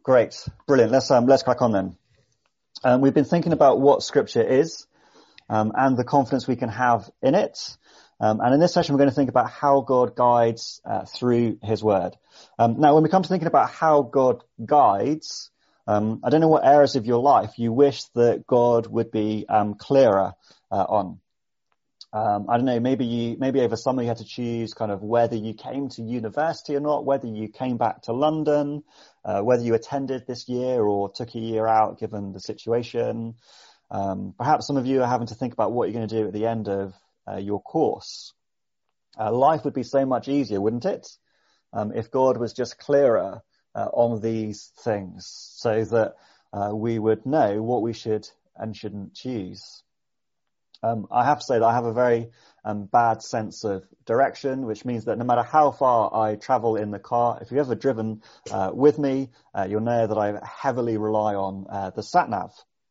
Great. Brilliant. Let's crack on then. We've been thinking about what Scripture is and the confidence we can have in it. And in this session, we're going to think about how God guides through his word. Now, when we come to thinking about how God guides, I don't know what areas of your life you wish that God would be clearer on. I don't know, maybe over summer you had to choose kind of whether you came to university or not, whether you came back to London, whether you attended this year or took a year out given the situation. Perhaps some of you are having to think about what you're going to do at the end of your course. Life would be so much easier, wouldn't it? If God was just clearer on these things so that we would know what we should and shouldn't choose. I have to say that I have a very bad sense of direction, which means that no matter how far I travel in the car, if you've ever driven with me, you'll know that I heavily rely on the sat-nav.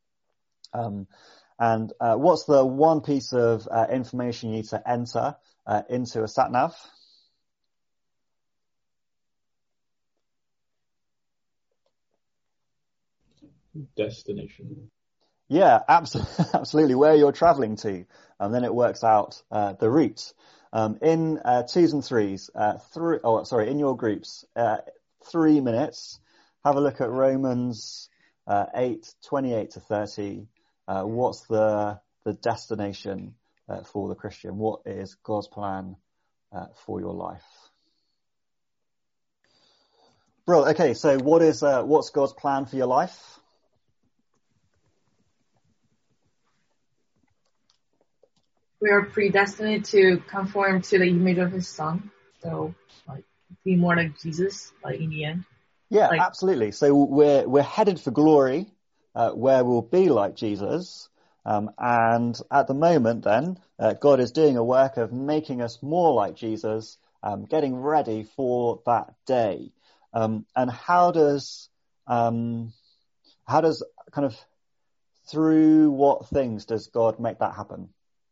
And what's the one piece of information you need to enter into a sat-nav? Destination. Yeah, absolutely. Where you're traveling to, and then it works out the route. In twos and threes, in your groups, 3 minutes. Have a look at Romans 8:28 to 30. What's the destination for the Christian? What is God's plan for your life? Bro, okay. So what's God's plan for your life? We are predestined to conform to the image of his son. So, be more like Jesus, in the end. Yeah, absolutely. So we're headed for glory, where we'll be like Jesus. And at the moment then, God is doing a work of making us more like Jesus, getting ready for that day. And how does kind of through what things does God make that happen?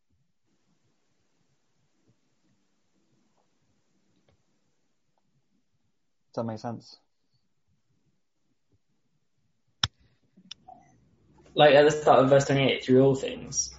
Does that make sense? Like at the start of verse 28, through all things.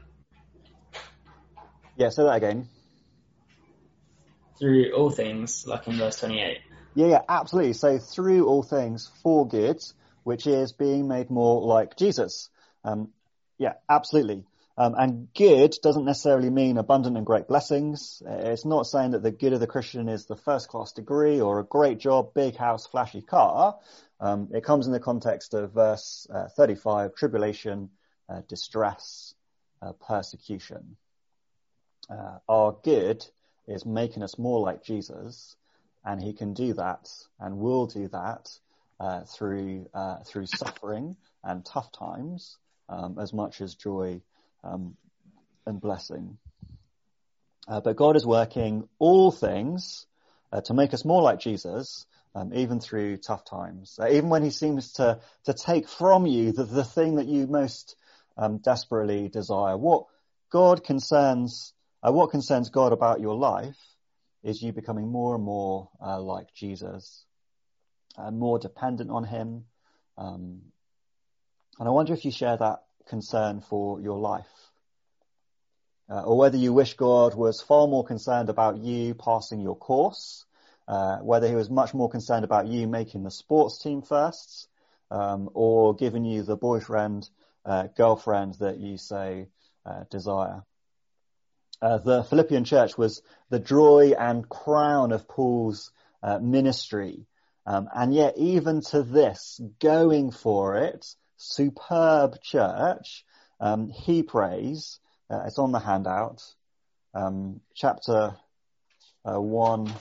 Yeah, say that again. Through all things, like in verse 28. Yeah, absolutely. So through all things for good, which is being made more like Jesus. Yeah, absolutely. And good doesn't necessarily mean abundant and great blessings. It's not saying that the good of the Christian is the first class degree or a great job, big house, flashy car. It comes in the context of verse 35, tribulation, distress, persecution. Our good is making us more like Jesus, and he can do that and will do that through suffering and tough times as much as joy and blessing. But God is working all things to make us more like Jesus, even through tough times. Even when he seems to take from you the thing that you most desperately desire. What concerns God about your life is you becoming more and more like Jesus, more dependent on him. And I wonder if you share that concern for your life, or whether you wish God was far more concerned about you passing your course, whether he was much more concerned about you making the sports team first, or giving you the boyfriend, girlfriend that you so desire. The Philippian church was the joy and crown of Paul's ministry, and yet even to this, going for it, superb church, he prays, it's on the handout, chapter 1,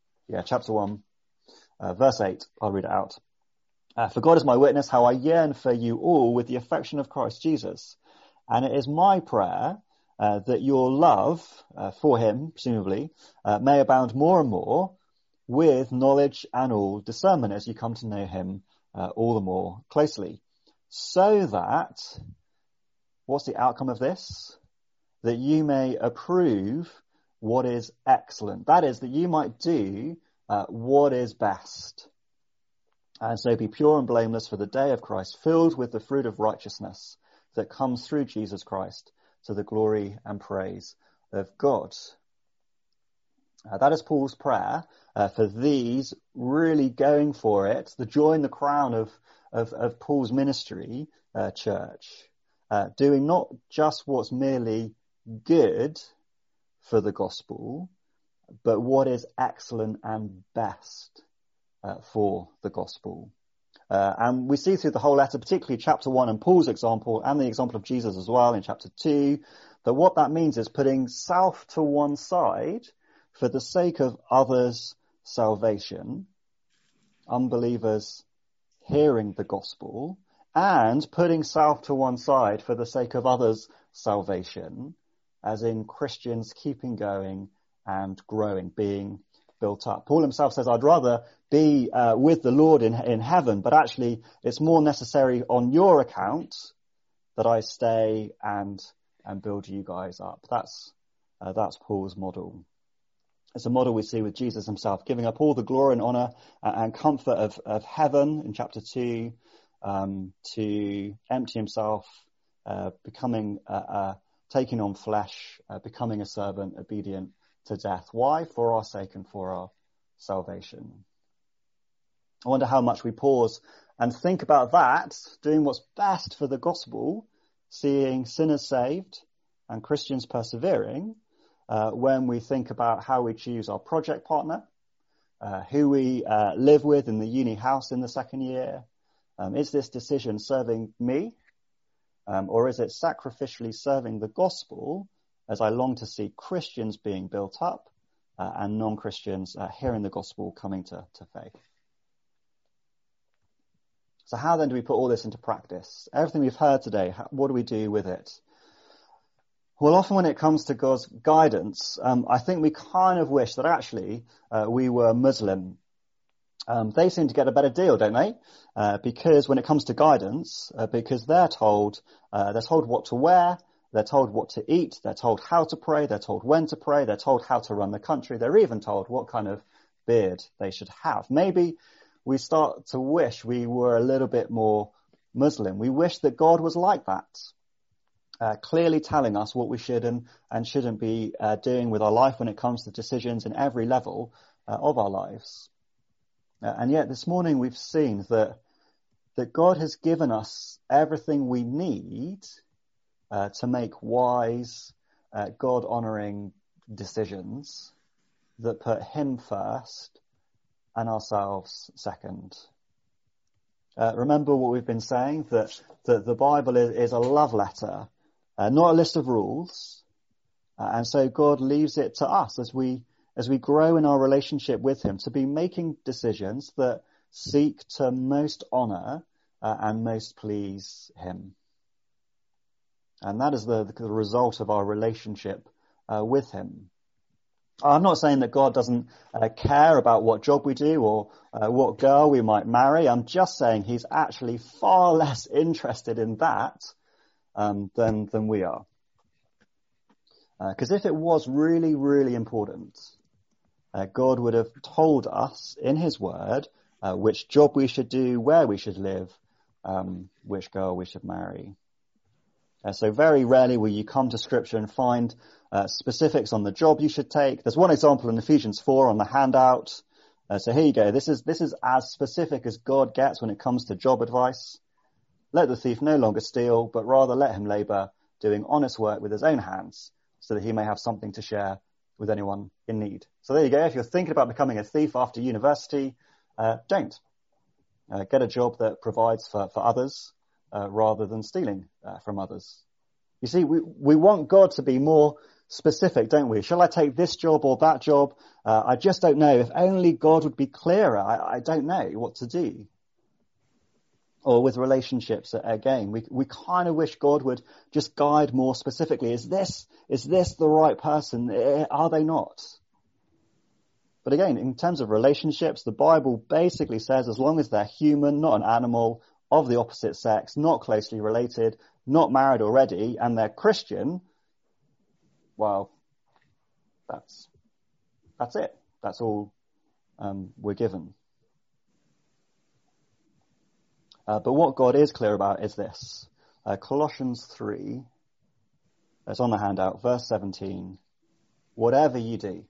verse 8, I'll read it out. For God is my witness how I yearn for you all with the affection of Christ Jesus. And it is my prayer that your love for him, presumably, may abound more and more with knowledge and all discernment as you come to know him all the more closely. So that, what's the outcome of this? That you may approve what is excellent. That is, that you might do what is best. And so be pure and blameless for the day of Christ, filled with the fruit of righteousness that comes through Jesus Christ to the glory and praise of God. That is Paul's prayer for these really going for it, the joy and the crown of Paul's ministry, church, doing not just what's merely good for the gospel, but what is excellent and best for the gospel. And we see through the whole letter, particularly chapter 1 and Paul's example and the example of Jesus as well in chapter 2, that what that means is putting self to one side for the sake of others' salvation, unbelievers hearing the gospel, and putting self to one side for the sake of others' salvation, as in Christians keeping going and growing, being built up. Paul himself says, I'd rather be with the Lord in heaven, but actually it's more necessary on your account that I stay and build you guys up. That's Paul's model. It's a model we see with Jesus himself, giving up all the glory and honor and comfort of heaven in chapter 2, to empty himself, becoming taking on flesh, becoming a servant, obedient to death. Why? For our sake and for our salvation. I wonder how much we pause and think about that, doing what's best for the gospel, seeing sinners saved and Christians persevering, when we think about how we choose our project partner, who we live with in the uni house in the second year. Is this decision serving me, or is it sacrificially serving the gospel as I long to see Christians being built up and non-Christians hearing the gospel coming to faith? So how then do we put all this into practice? Everything we've heard today, what do we do with it? Well, often when it comes to God's guidance, I think we kind of wish that actually we were Muslim. They seem to get a better deal, don't they? Because when it comes to guidance, because they're told what to wear, they're told what to eat, they're told how to pray, they're told when to pray, they're told how to run the country, they're even told what kind of beard they should have. Maybe we start to wish we were a little bit more Muslim. We wish that God was like that, clearly telling us what we should and shouldn't be doing with our life when it comes to decisions in every level of our lives. And yet this morning we've seen that God has given us everything we need to make wise, God-honoring decisions that put him first and ourselves second. Remember what we've been saying, that the Bible is a love letter, not a list of rules. And so God leaves it to us as we grow in our relationship with him to be making decisions that seek to most honor and most please him. And that is the result of our relationship with him. I'm not saying that God doesn't care about what job we do or what girl we might marry. I'm just saying he's actually far less interested in that than we are. Because if it was really, really important, God would have told us in his word which job we should do, where we should live, which girl we should marry. So very rarely will you come to scripture and find specifics on the job you should take. There's one example in Ephesians 4 on the handout. So here you go. This is as specific as God gets when it comes to job advice. Let the thief no longer steal, but rather let him labor, doing honest work with his own hands, so that he may have something to share with anyone in need. So there you go. If you're thinking about becoming a thief after university, don't. Get a job that provides for others rather than stealing from others. You see, we want God to be more specific, don't we? Shall I take this job or that job? I just don't know. If only God would be clearer. I don't know what to do. Or with relationships, again, we kind of wish God would just guide more specifically. Is this the right person? Are they not? But again, in terms of relationships, the Bible basically says as long as they're human, not an animal, of the opposite sex, not closely related, not married already, and they're Christian, well, that's it. That's all we're given. But what God is clear about is this. Colossians 3, it's on the handout, verse 17. Whatever you do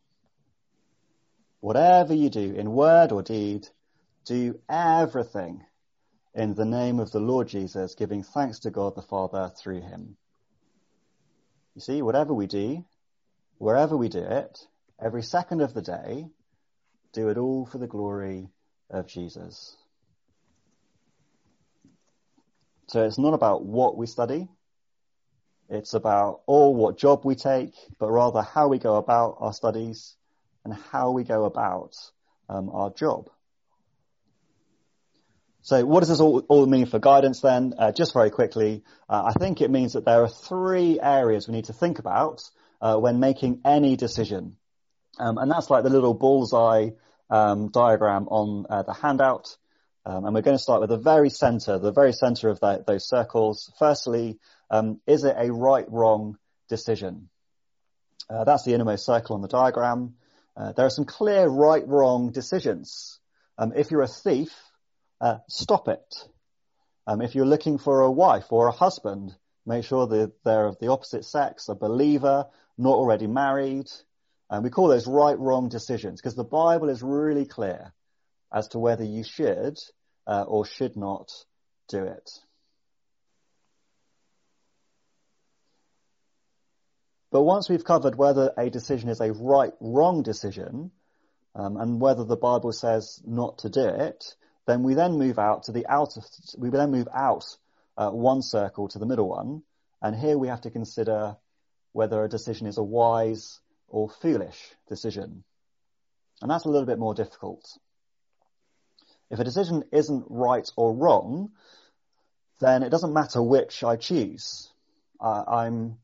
in word or deed, do everything in the name of the Lord Jesus, giving thanks to God the Father through him. You see, whatever we do, wherever we do it, every second of the day, do it all for the glory of Jesus. So it's not about what we study, it's about what job we take, but rather how we go about our studies and how we go about our job. So what does this all mean for guidance then? Just very quickly, I think it means that there are 3 areas we need to think about when making any decision. And that's like the little bullseye diagram on the handout. And we're going to start with the very center of those circles. Firstly, is it a right-wrong decision? That's the innermost circle on the diagram. There are some clear right-wrong decisions. If you're a thief, stop it. If you're looking for a wife or a husband, make sure that they're of the opposite sex, a believer, not already married. We call those right-wrong decisions because the Bible is really clear as to whether you should or should not do it. But once we've covered whether a decision is a right-wrong decision, and whether the Bible says not to do it, then we then move out one circle to the middle one, and here we have to consider whether a decision is a wise or foolish decision. And that's a little bit more difficult. If a decision isn't right or wrong, then it doesn't matter which I choose. I'm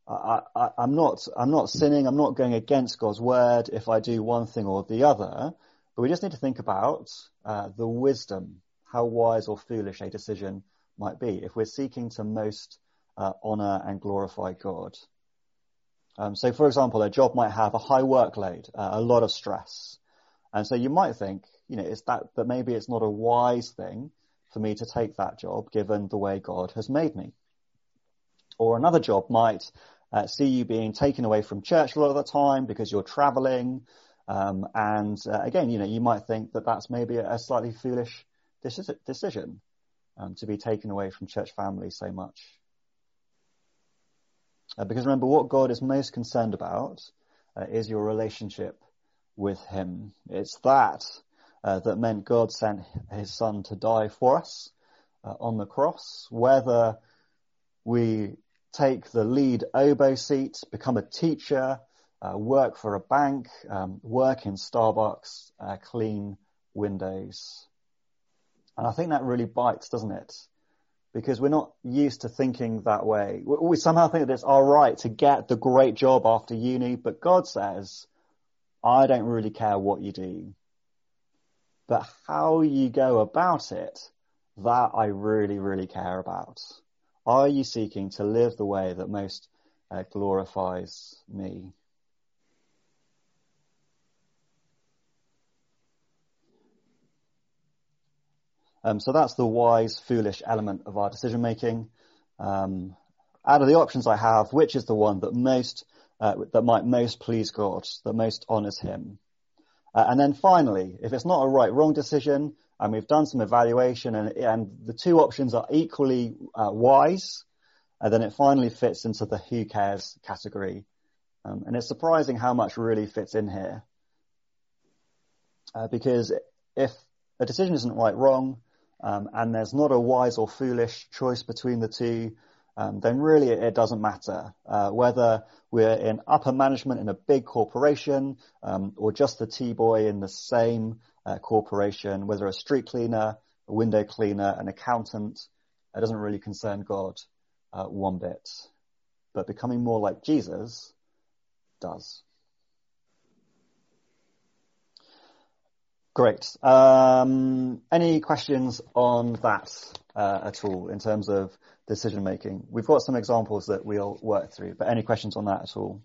not sinning. I'm not going against God's word if I do one thing or the other. But we just need to think about the wisdom, how wise or foolish a decision might be if we're seeking to most honor and glorify God. So, for example, a job might have a high workload, a lot of stress. And so you might think, is that maybe it's not a wise thing for me to take that job given the way God has made me. Or another job might see you being taken away from church a lot of the time because you're traveling. Again, you might think that that's maybe a slightly foolish decision to be taken away from church family so much. Because remember, what God is most concerned about is your relationship with him. It's that meant God sent his son to die for us on the cross. Whether we take the lead oboe seat, become a teacher, work for a bank, work in Starbucks, clean windows. And I think that really bites, doesn't it? Because we're not used to thinking that way. We somehow think that it's all right to get the great job after uni, but God says, I don't really care what you do. But how you go about it, that I really, really care about. Are you seeking to live the way that most glorifies me? So that's the wise, foolish element of our decision making. Out of the options I have, which is the one that might most please God, that most honors him? And then finally, if it's not a right-wrong decision, and we've done some evaluation, and the 2 options are equally wise, then it finally fits into the who cares category. And it's surprising how much really fits in here. Because if a decision isn't right-wrong, and there's not a wise or foolish choice between the 2, then really it doesn't matter whether we're in upper management in a big corporation or just the T-boy in the same corporation, whether a street cleaner, a window cleaner, an accountant. It doesn't really concern God one bit. But becoming more like Jesus does. Great. Any questions on that at all in terms of decision making? We've got some examples that we'll work through, but any questions on that at all?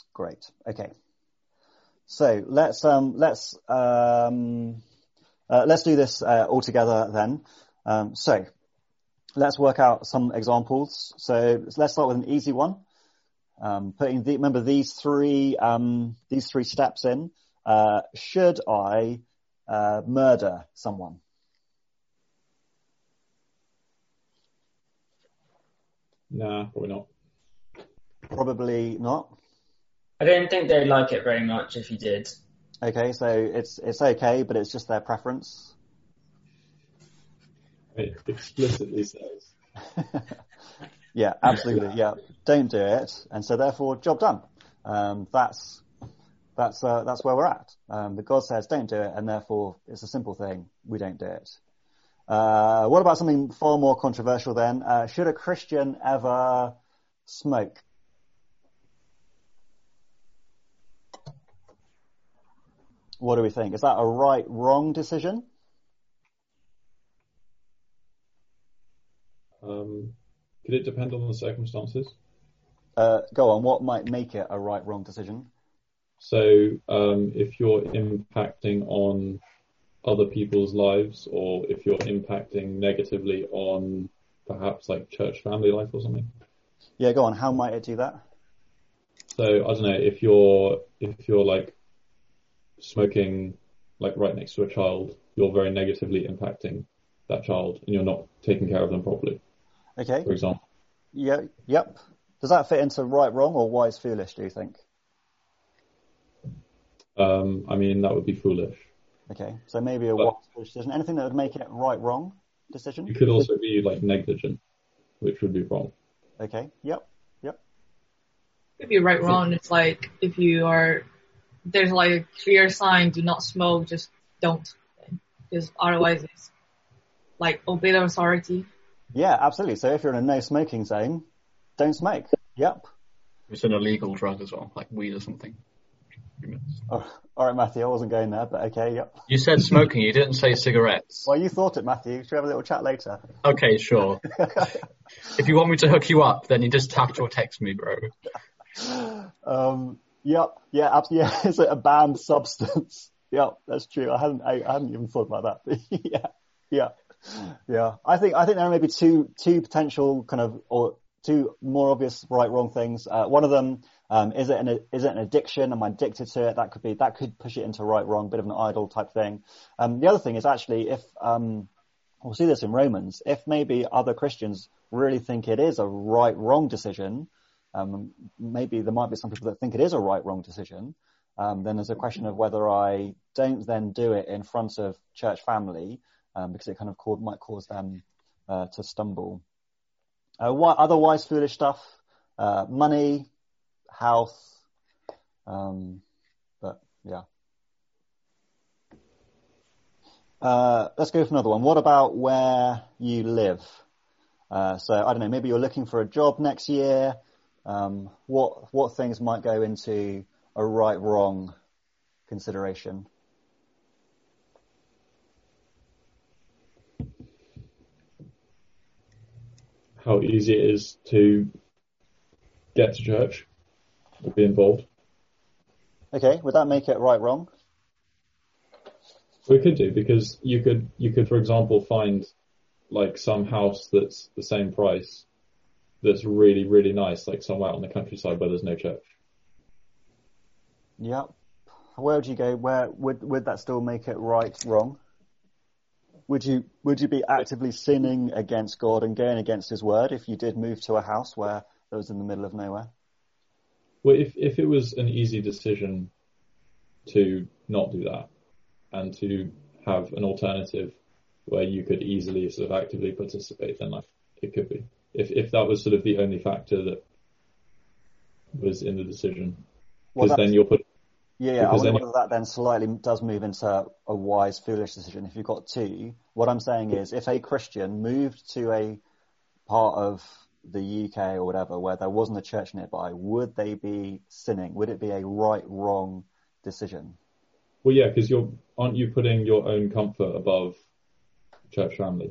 Great. Okay. So let's do this all together then. So let's work out some examples. So let's start with an easy one. Remember these three steps in. Should I murder someone? Nah, probably not. Probably not. I don't think they'd like it very much if you did. Okay, so it's okay, but it's just their preference. It explicitly says. Yeah, absolutely. Yeah, don't do it, and so therefore, job done. That's where we're at. The God says don't do it, and therefore it's a simple thing. We don't do it. What about something far more controversial then? Should a Christian ever smoke? What do we think? Is that a right, wrong decision? Could it depend on the circumstances? Go on. What might make it a right, wrong decision? So if you're impacting on other people's lives, or if you're impacting negatively on perhaps like church family life or something. Yeah, go on. How might it do that? So I don't know, if you're like smoking like right next to a child, you're very negatively impacting that child and you're not taking care of them properly. Okay. For example. Yeah. Yep. Does that fit into right, wrong, or wise, foolish, do you think? I mean, that would be foolish. Okay. So maybe a wise, foolish decision. Anything that would make it right, wrong decision? It could also be like negligent, which would be wrong. Okay. Yep. Could be right, wrong. It's like if there's like a clear sign, do not smoke, just don't. Because otherwise it's like obey the authority. Yeah, absolutely. So if you're in a no smoking zone, don't smoke. Yep. It's an illegal drug as well, like weed or something. Oh, all right, Matthew, I wasn't going there, but okay, yep. You said smoking, you didn't say cigarettes. Well, you thought it, Matthew. Should we have a little chat later? Okay, sure. If you want me to hook you up, then you just tap or text me, bro. Yep. Yeah, absolutely. Yeah, it's a banned substance. Yep, that's true. I hadn't even thought about that. Yeah. I think there may be two potential kind of, or two more obvious right, wrong things. One of them, is it an addiction? Am I addicted to it? That could push it into right, wrong, bit of an idol type thing. The other thing is actually if, we'll see this in Romans, if maybe other Christians really think it is a right, wrong decision, maybe there might be some people that think it is a right, wrong decision, then there's a question of whether I don't then do it in front of church family, because it kind of might cause them to stumble. What otherwise foolish stuff? Money, house, but yeah. Let's go for another one. What about where you live? So I don't know, maybe you're looking for a job next year. What things might go into a right, wrong consideration? How easy it is to get to church or be involved. Okay, would that make it right, wrong? We could do, because you could, for example, find like some house that's the same price that's really, really nice, like somewhere out on the countryside where there's no church. Yeah. Where would you go? Where would that still make it right, wrong? Would you be actively sinning against God and going against His word if you did move to a house where it was in the middle of nowhere? Well, if it was an easy decision to not do that and to have an alternative where you could easily sort of actively participate, then it could be. If that was sort of the only factor that was in the decision, because then you're put. Yeah, I wonder whether that then slightly does move into a wise, foolish decision. If you've got two, what I'm saying is, if a Christian moved to a part of the UK or whatever where there wasn't a church nearby, would they be sinning? Would it be a right, wrong decision? Well, yeah, because aren't you putting your own comfort above church family?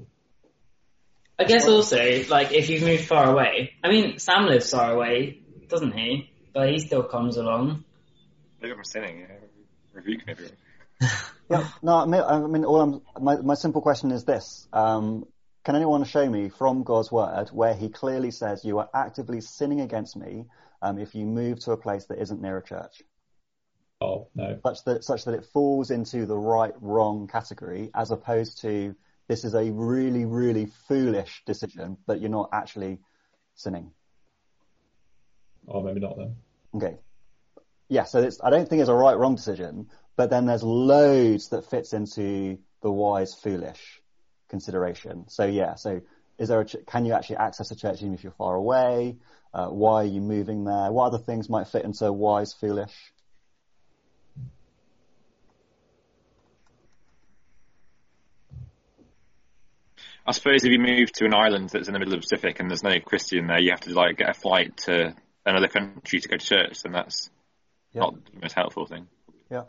I guess also, like, if you've moved far away. I mean, Sam lives far away, doesn't he? but he still comes along. Maybe I'm sinning. Rebuke me, everyone. Yeah. No, I mean, my simple question is this: can anyone show me from God's word where He clearly says you are actively sinning against me if you move to a place that isn't near a church? Oh, no. Such that it falls into the right-wrong category, as opposed to this is a really, really foolish decision, but you're not actually sinning. Oh, maybe not then. Okay. Yeah, so I don't think it's a right-wrong decision, but then there's loads that fits into the wise-foolish consideration. So yeah, so can you actually access a church even if you're far away? Why are you moving there? What other things might fit into wise-foolish? I suppose if you move to an island that's in the middle of the Pacific and there's no Christian there, you have to like get a flight to another country to go to church, then that's not the most helpful thing. Yeah.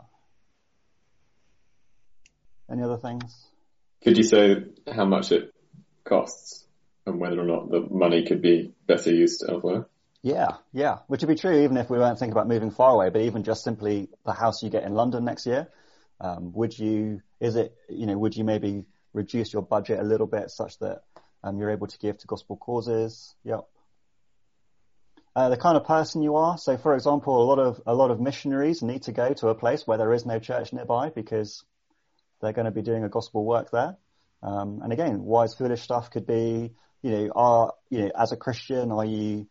Any other things? Could you say how much it costs and whether or not the money could be better used elsewhere? Yeah. Which would be true even if we weren't thinking about moving far away, but even just simply the house you get in London next year. Would you maybe reduce your budget a little bit such that you're able to give to gospel causes? Yep. The kind of person you are. So, for example, a lot of missionaries need to go to a place where there is no church nearby because they're going to be doing a gospel work there. And again, wise, foolish stuff could be, as a Christian, are you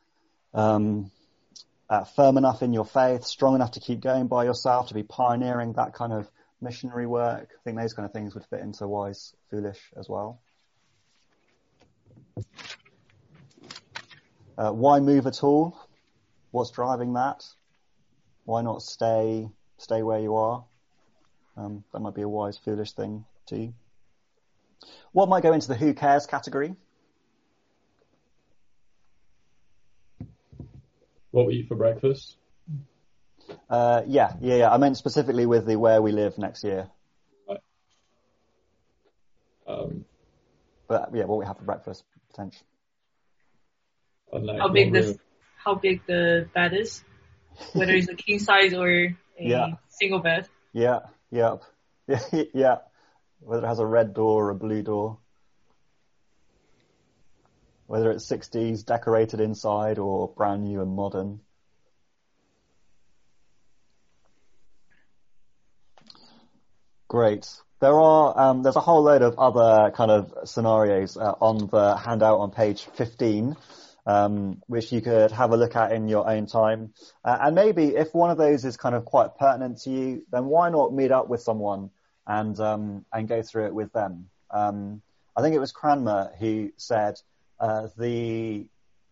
firm enough in your faith, strong enough to keep going by yourself, to be pioneering that kind of missionary work? I think those kind of things would fit into wise, foolish as well. Why move at all? What's driving that? Why not stay where you are? That might be a wise, foolish thing too. What might go into the who cares category? What we eat for breakfast? Yeah. I meant specifically with the where we live next year. Right. But yeah, what we have for breakfast, potentially. I don't know, How big the bed is, whether it's a king size or a single bed. Yeah. Whether it has a red door or a blue door. Whether it's 60s decorated inside or brand new and modern. Great. There's a whole load of other kind of scenarios on the handout on page 15, which you could have a look at in your own time. And maybe if one of those is kind of quite pertinent to you, then why not meet up with someone and go through it with them? I think it was Cranmer who said the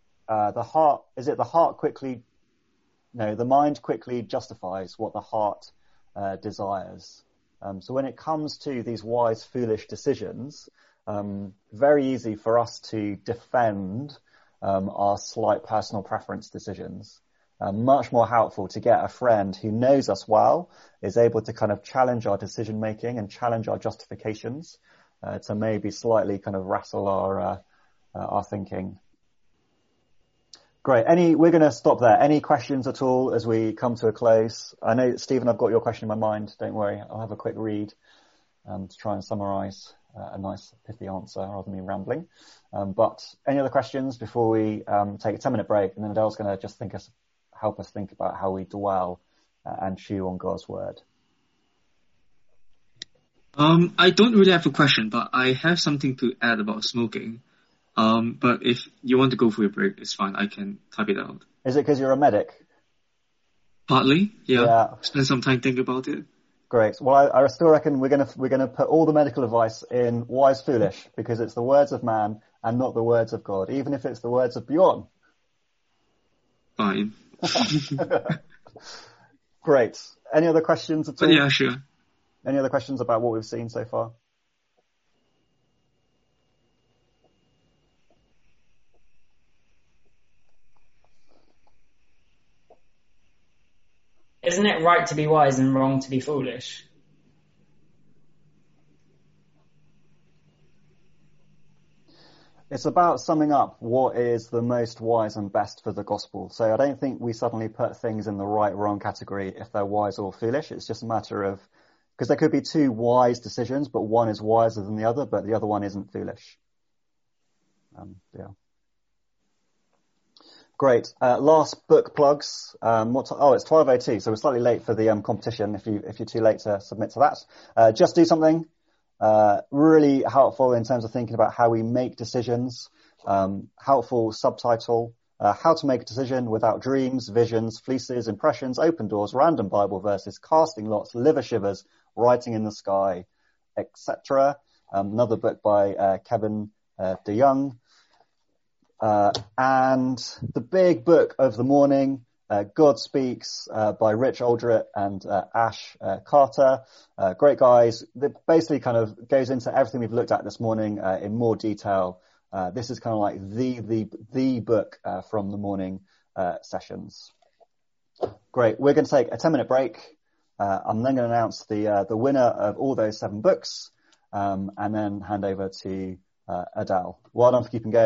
mind quickly justifies what the heart desires. So when it comes to these wise, foolish decisions, very easy for us to defend our slight personal preference decisions. Much more helpful to get a friend who knows us well, is able to kind of challenge our decision making and challenge our justifications, to maybe slightly kind of wrestle our thinking. Great. We're going to stop there. Any questions at all as we come to a close? I know, Stephen, I've got your question in my mind. Don't worry. I'll have a quick read to try and summarize a nice pithy answer rather than me rambling. But any other questions before we take a 10-minute break? And then Adele's going to just help us think about how we dwell and chew on God's word. I don't really have a question, but I have something to add about smoking. But if you want to go for your break, it's fine. I can type it out. Is it because you're a medic? Partly, yeah. Spend some time thinking about it. Great. Well, I still reckon we're gonna put all the medical advice in wise foolish, because it's the words of man and not the words of God, even if it's the words of Bjorn. Fine. Great. Any other questions at all? Yeah, sure. Any other questions about what we've seen so far? Isn't it right to be wise and wrong to be foolish? It's about summing up what is the most wise and best for the gospel. So I don't think we suddenly put things in the right, wrong category if they're wise or foolish. It's just a matter of, because there could be two wise decisions, but one is wiser than the other, but the other one isn't foolish. Yeah. Great. Last book plugs. It's 12:02, so we're slightly late for the competition. If you're too late to submit to that, Just Do Something. Really helpful in terms of thinking about how we make decisions. Helpful subtitle. How to make a decision without dreams, visions, fleeces, impressions, open doors, random Bible verses, casting lots, liver shivers, writing in the sky, etc. Another book by Kevin DeYoung. And the big book of the morning, God Speaks, by Rich Aldrich and Ash Carter. Great guys. That basically kind of goes into everything we've looked at this morning in more detail. This is kind of like the book from the morning sessions. Great. We're going to take a 10-minute break. I'm then going to announce the winner of all those 7 books, and then hand over to Adele. Well done for keeping going.